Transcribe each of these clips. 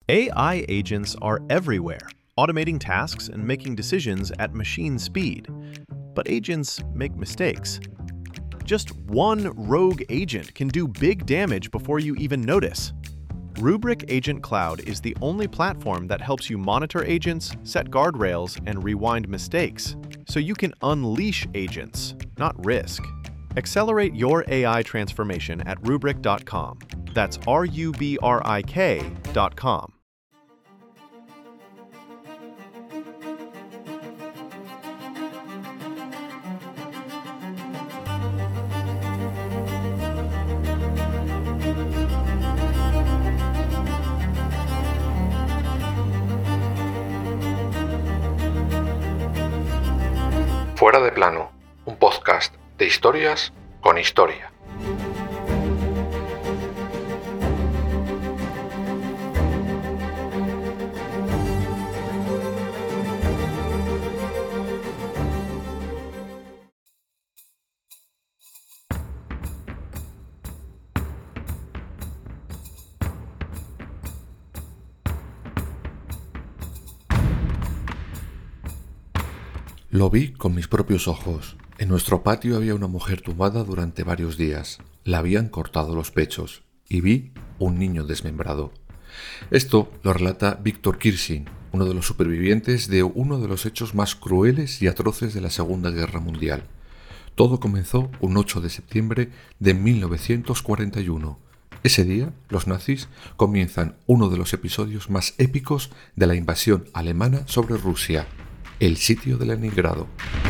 AI agents are everywhere, automating tasks and making decisions at machine speed. But agents make mistakes. Just one rogue agent can do big damage before you even notice. Rubrik Agent Cloud is the only platform that helps you monitor agents, set guardrails, and rewind mistakes, so you can unleash agents, not risk. Accelerate your AI transformation at Rubrik.com. That's RUBRIK.com. Fuera de plano, un podcast de historias con historia. Lo vi con mis propios ojos. En nuestro patio había una mujer tumbada durante varios días. La habían cortado los pechos y vi un niño desmembrado. Esto lo relata Viktor Kirsin, uno de los supervivientes de uno de los hechos más crueles y atroces de la Segunda Guerra Mundial. Todo comenzó un 8 de septiembre de 1941. Ese día, los nazis comienzan uno de los episodios más épicos de la invasión alemana sobre Rusia. El sitio de Leningrado.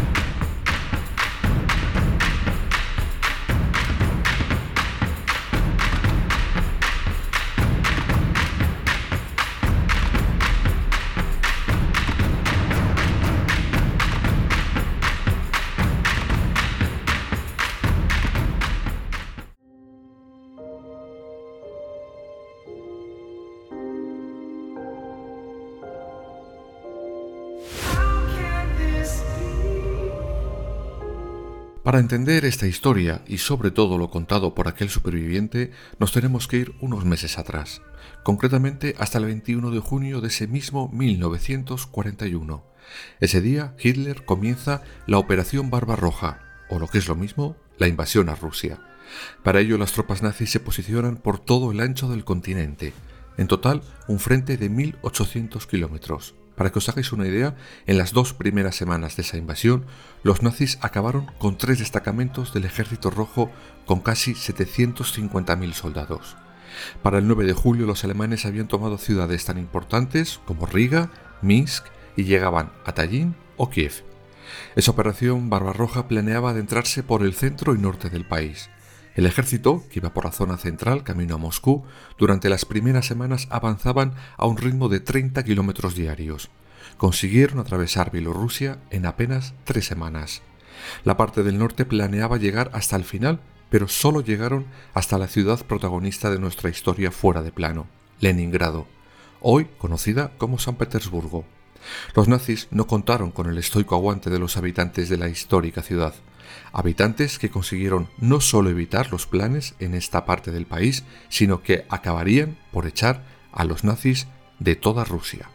Para entender esta historia y sobre todo lo contado por aquel superviviente, nos tenemos que ir unos meses atrás, concretamente hasta el 21 de junio de ese mismo 1941. Ese día Hitler comienza la Operación Barbarroja, o lo que es lo mismo, la invasión a Rusia. Para ello las tropas nazis se posicionan por todo el ancho del continente, en total un frente de 1.800 kilómetros. Para que os hagáis una idea, en las 2 primeras semanas de esa invasión, los nazis acabaron con 3 destacamentos del Ejército Rojo con casi 750.000 soldados. Para el 9 de julio los alemanes habían tomado ciudades tan importantes como Riga, Minsk y llegaban a Tallin o Kiev. Esa operación Barbarroja planeaba adentrarse por el centro y norte del país. El ejército, que iba por la zona central, camino a Moscú, durante las primeras semanas avanzaban a un ritmo de 30 kilómetros diarios. Consiguieron atravesar Bielorrusia en apenas 3 semanas. La parte del norte planeaba llegar hasta el final, pero solo llegaron hasta la ciudad protagonista de nuestra historia fuera de plano, Leningrado, hoy conocida como San Petersburgo. Los nazis no contaron con el estoico aguante de los habitantes de la histórica ciudad. Habitantes que consiguieron no solo evitar los planes en esta parte del país, sino que acabarían por echar a los nazis de toda Rusia.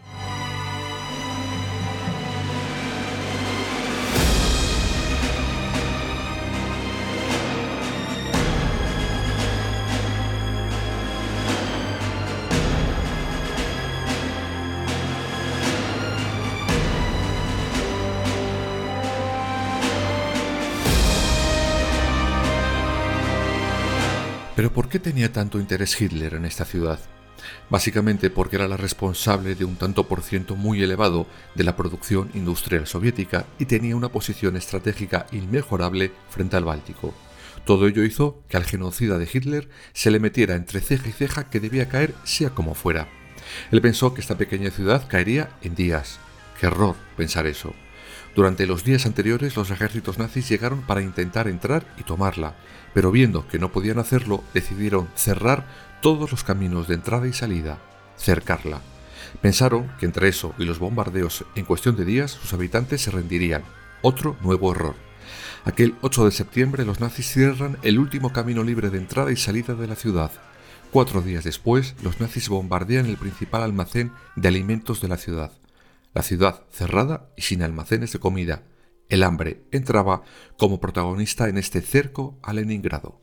¿Pero por qué tenía tanto interés Hitler en esta ciudad? Básicamente porque era la responsable de un tanto por ciento muy elevado de la producción industrial soviética y tenía una posición estratégica inmejorable frente al Báltico. Todo ello hizo que al genocida de Hitler se le metiera entre ceja y ceja que debía caer sea como fuera. Él pensó que esta pequeña ciudad caería en días. ¡Qué error pensar eso! Durante los días anteriores los ejércitos nazis llegaron para intentar entrar y tomarla, pero viendo que no podían hacerlo, decidieron cerrar todos los caminos de entrada y salida, cercarla. Pensaron que entre eso y los bombardeos en cuestión de días sus habitantes se rendirían. Otro nuevo error. Aquel 8 de septiembre los nazis cierran el último camino libre de entrada y salida de la ciudad. 4 días después, los nazis bombardean el principal almacén de alimentos de la ciudad. La ciudad cerrada y sin almacenes de comida. El hambre entraba como protagonista en este cerco a Leningrado.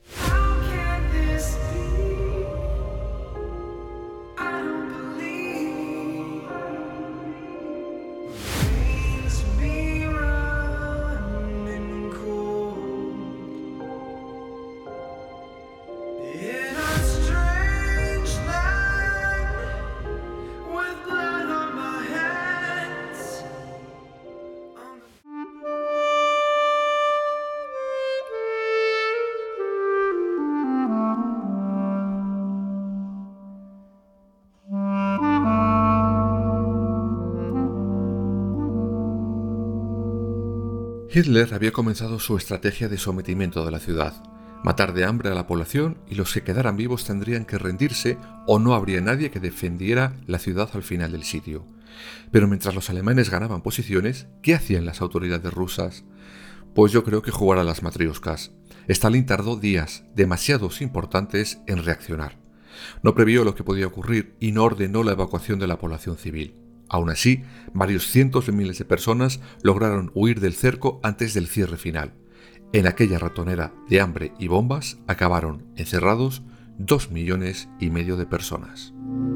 Hitler había comenzado su estrategia de sometimiento de la ciudad, matar de hambre a la población y los que quedaran vivos tendrían que rendirse o no habría nadie que defendiera la ciudad al final del sitio. Pero mientras los alemanes ganaban posiciones, ¿qué hacían las autoridades rusas? Pues yo creo que jugar a las matrioscas. Stalin tardó días, demasiados importantes, en reaccionar. No previó lo que podía ocurrir y no ordenó la evacuación de la población civil. Aún así, varios cientos de miles de personas lograron huir del cerco antes del cierre final. En aquella ratonera de hambre y bombas acabaron encerrados 2,5 millones de personas.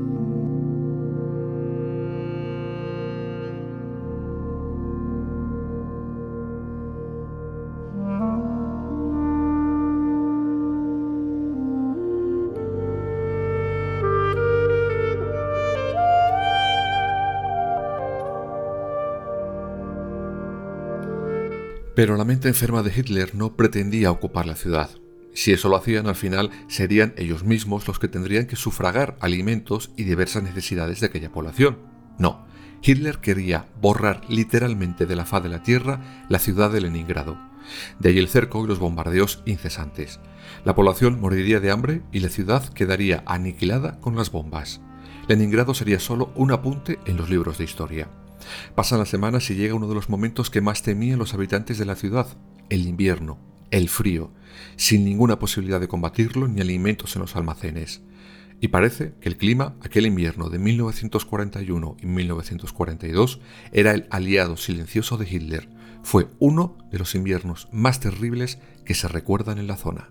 Pero la mente enferma de Hitler no pretendía ocupar la ciudad. Si eso lo hacían, al final serían ellos mismos los que tendrían que sufragar alimentos y diversas necesidades de aquella población. No, Hitler quería borrar literalmente de la faz de la tierra la ciudad de Leningrado. De ahí el cerco y los bombardeos incesantes. La población moriría de hambre y la ciudad quedaría aniquilada con las bombas. Leningrado sería solo un apunte en los libros de historia. Pasan las semanas y llega uno de los momentos que más temían los habitantes de la ciudad, el invierno, el frío, sin ninguna posibilidad de combatirlo ni alimentos en los almacenes. Y parece que el clima, aquel invierno de 1941 y 1942, era el aliado silencioso de Hitler. Fue uno de los inviernos más terribles que se recuerdan en la zona.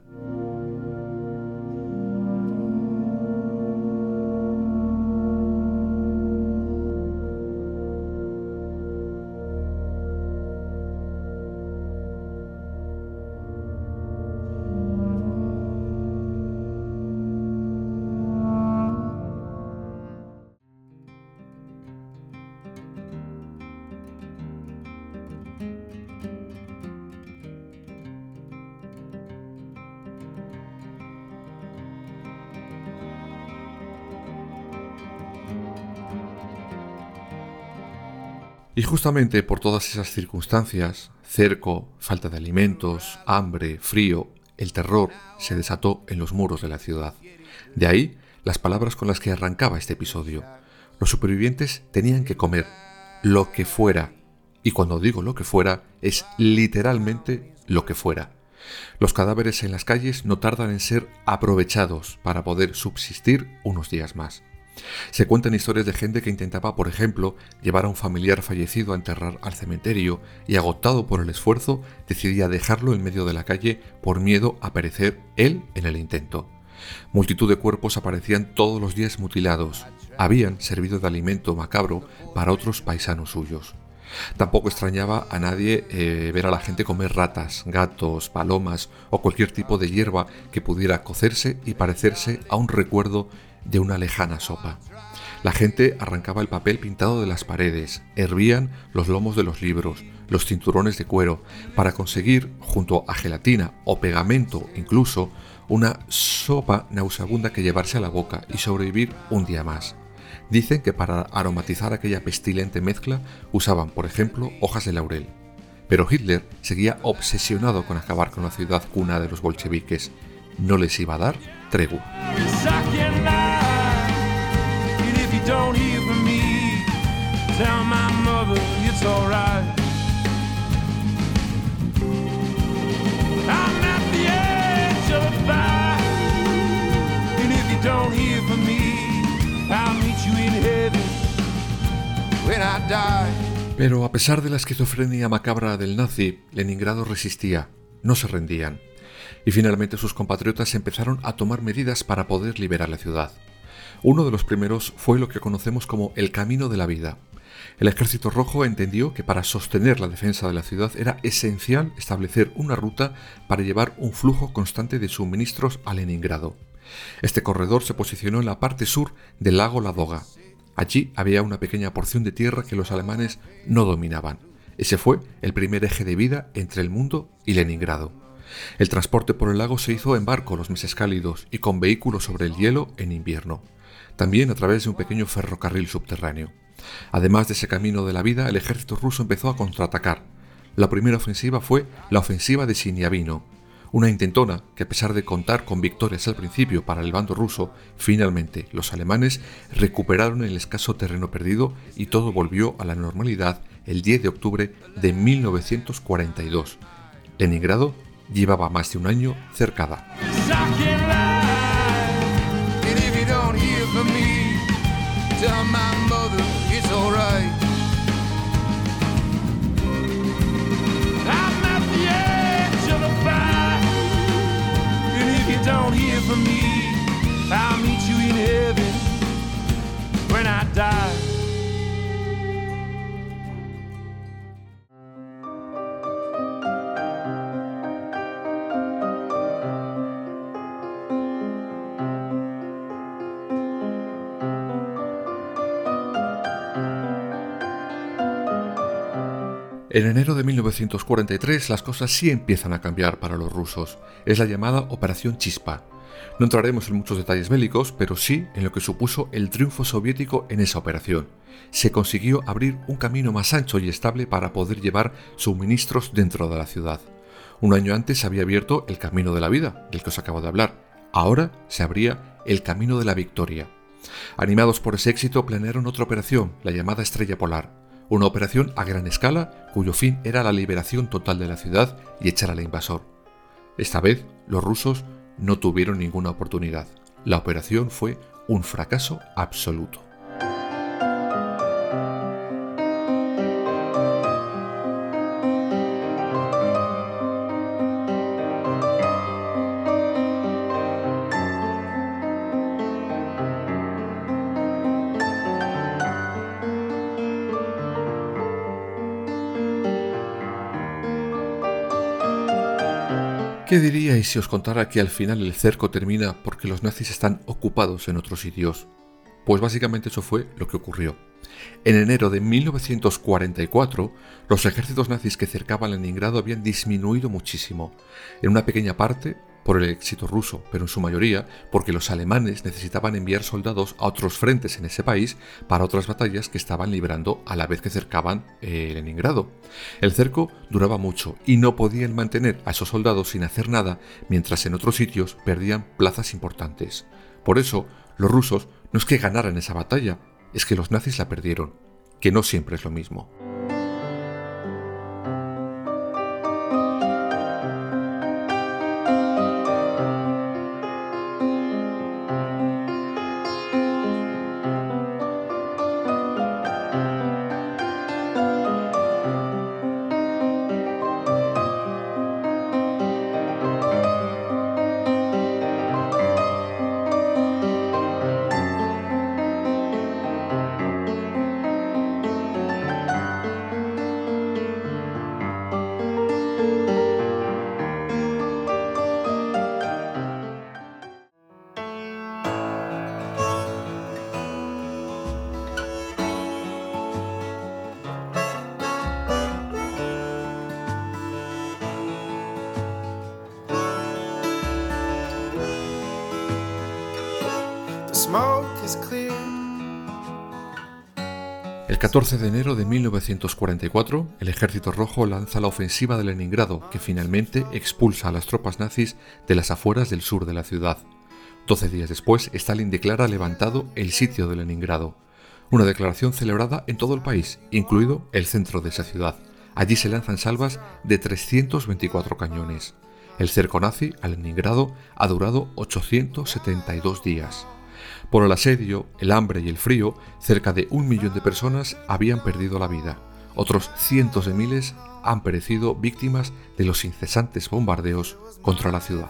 Y justamente por todas esas circunstancias, cerco, falta de alimentos, hambre, frío, el terror se desató en los muros de la ciudad. De ahí las palabras con las que arrancaba este episodio. Los supervivientes tenían que comer lo que fuera. Y cuando digo lo que fuera, es literalmente lo que fuera. Los cadáveres en las calles no tardan en ser aprovechados para poder subsistir unos días más. Se cuentan historias de gente que intentaba, por ejemplo, llevar a un familiar fallecido a enterrar al cementerio y, agotado por el esfuerzo, decidía dejarlo en medio de la calle por miedo a perecer él en el intento. Multitud de cuerpos aparecían todos los días mutilados. Habían servido de alimento macabro para otros paisanos suyos. Tampoco extrañaba a nadie ver a la gente comer ratas, gatos, palomas o cualquier tipo de hierba que pudiera cocerse y parecerse a un recuerdo de una lejana sopa. La gente arrancaba el papel pintado de las paredes, hervían los lomos de los libros, los cinturones de cuero, para conseguir, junto a gelatina o pegamento incluso, una sopa nauseabunda que llevarse a la boca y sobrevivir un día más. Dicen que para aromatizar aquella pestilente mezcla usaban, por ejemplo, hojas de laurel. Pero Hitler seguía obsesionado con acabar con la ciudad cuna de los bolcheviques. No les iba a dar tregua. Don't hear from me, tell my mother it's alright. I'm at the edge of a fire, and if you don't hear I die. Pero a pesar de la esquizofrenia macabra del nazi, Leningrado resistía, no se rendían, y finalmente sus compatriotas empezaron a tomar medidas para poder liberar la ciudad. Uno de los primeros fue lo que conocemos como el Camino de la Vida. El Ejército Rojo entendió que para sostener la defensa de la ciudad era esencial establecer una ruta para llevar un flujo constante de suministros a Leningrado. Este corredor se posicionó en la parte sur del lago Ladoga. Allí había una pequeña porción de tierra que los alemanes no dominaban. Ese fue el primer eje de vida entre el mundo y Leningrado. El transporte por el lago se hizo en barco los meses cálidos y con vehículos sobre el hielo en invierno. También a través de un pequeño ferrocarril subterráneo. Además de ese camino de la vida, el ejército ruso empezó a contraatacar. La primera ofensiva fue la ofensiva de Siniavino, una intentona que, a pesar de contar con victorias al principio para el bando ruso, finalmente los alemanes recuperaron el escaso terreno perdido y todo volvió a la normalidad el 10 de octubre de 1942. Leningrado llevaba más de un año cercada. Don't hear from me, I'll meet you in heaven when I die. En enero de 1943 las cosas sí empiezan a cambiar para los rusos. Es la llamada Operación Chispa. No entraremos en muchos detalles bélicos, pero sí en lo que supuso el triunfo soviético en esa operación. Se consiguió abrir un camino más ancho y estable para poder llevar suministros dentro de la ciudad. Un año antes se había abierto el Camino de la Vida, del que os acabo de hablar. Ahora se abría el Camino de la Victoria. Animados por ese éxito, planearon otra operación, la llamada Estrella Polar. Una operación a gran escala, cuyo fin era la liberación total de la ciudad y echar al invasor. Esta vez, los rusos no tuvieron ninguna oportunidad. La operación fue un fracaso absoluto. ¿Qué diríais si os contara que al final el cerco termina porque los nazis están ocupados en otros sitios? Pues básicamente eso fue lo que ocurrió. En enero de 1944, los ejércitos nazis que cercaban Leningrado habían disminuido muchísimo, en una pequeña parte por el éxito ruso, pero en su mayoría porque los alemanes necesitaban enviar soldados a otros frentes en ese país para otras batallas que estaban librando a la vez que cercaban Leningrado. El cerco duraba mucho y no podían mantener a esos soldados sin hacer nada, mientras en otros sitios perdían plazas importantes. Por eso, los rusos no es que ganaran esa batalla, es que los nazis la perdieron, que no siempre es lo mismo. El 14 de enero de 1944, el Ejército Rojo lanza la ofensiva de Leningrado, que finalmente expulsa a las tropas nazis de las afueras del sur de la ciudad. 12 días después, Stalin declara levantado el sitio de Leningrado, una declaración celebrada en todo el país, incluido el centro de esa ciudad. Allí se lanzan salvas de 324 cañones. El cerco nazi a Leningrado ha durado 872 días. Por el asedio, el hambre y el frío, cerca de 1 millón de personas habían perdido la vida. Otros cientos de miles han perecido víctimas de los incesantes bombardeos contra la ciudad.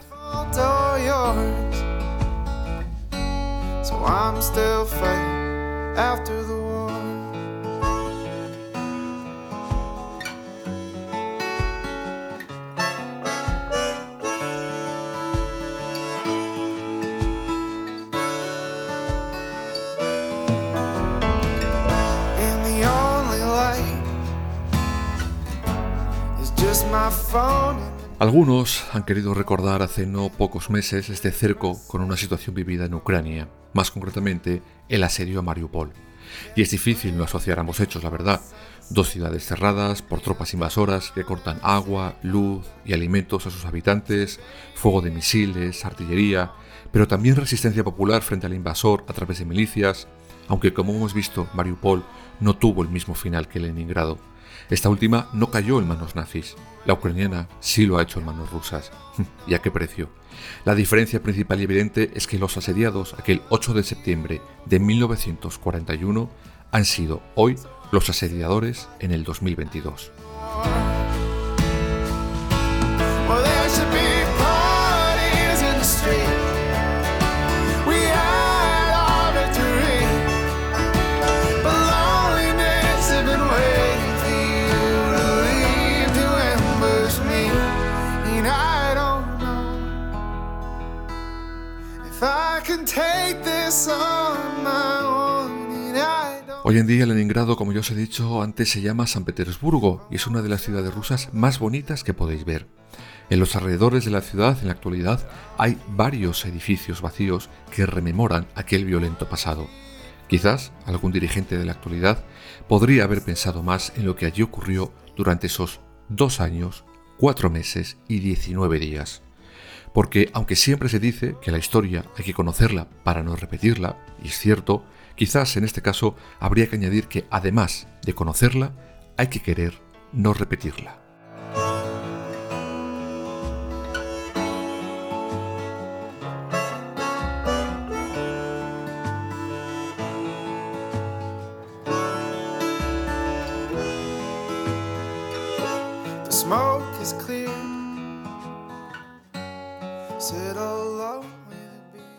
Algunos han querido recordar hace no pocos meses este cerco con una situación vivida en Ucrania, más concretamente el asedio a Mariupol. Y es difícil no asociar ambos hechos, la verdad. 2 ciudades cerradas por tropas invasoras que cortan agua, luz y alimentos a sus habitantes, fuego de misiles, artillería, pero también resistencia popular frente al invasor a través de milicias, aunque como hemos visto, Mariupol no tuvo el mismo final que Leningrado. Esta última no cayó en manos nazis. La ucraniana sí lo ha hecho en manos rusas. ¿Y a qué precio? La diferencia principal y evidente es que los asediados aquel 8 de septiembre de 1941 han sido hoy los asediadores en el 2022. Hoy en día Leningrado, como ya os he dicho antes, se llama San Petersburgo y es una de las ciudades rusas más bonitas que podéis ver. En los alrededores de la ciudad, en la actualidad, hay varios edificios vacíos que rememoran aquel violento pasado. Quizás algún dirigente de la actualidad podría haber pensado más en lo que allí ocurrió durante esos 2 años, 4 meses y 19 días. Porque aunque siempre se dice que la historia hay que conocerla para no repetirla, y es cierto, quizás en este caso habría que añadir que además de conocerla, hay que querer no repetirla. The smoke is clear. Sit alone with me.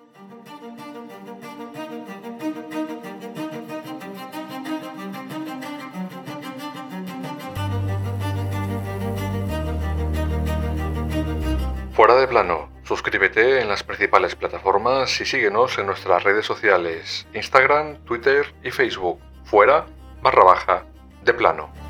Fuera de plano, suscríbete en las principales plataformas y síguenos en nuestras redes sociales, Instagram, Twitter y Facebook. Fuera _de plano.